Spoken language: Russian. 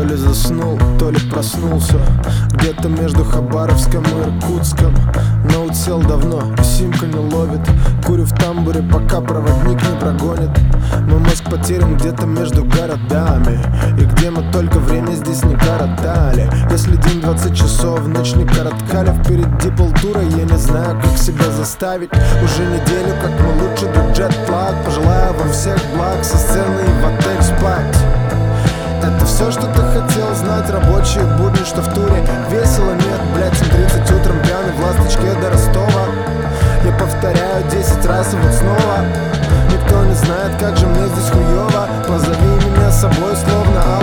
ли заснул, то ли проснулся где-то между Хабаровском и Иркутском. Ноут сел давно, и симка не ловит. Курю в тамбуре, пока проводник не прогонит. Мой мозг потерян где-то между городами, и где мы только время здесь не коротали. Если день 20 часов, ночь не короткали. Впереди полтура, я не знаю, как себя заставить. Уже неделю, как мы лучше до джет-плат. Пожелаю вам всех благ, со сцены и в отель спать. Это все, что ты хотел знать. Рабочие будни, что в туре. Весело нет, блять, 7:30 утром пьяный в ласточке до Ростова. Я повторяю 10 раз и вот снова. Никто не знает, как же мне здесь хуёво. Позови меня с собой, словно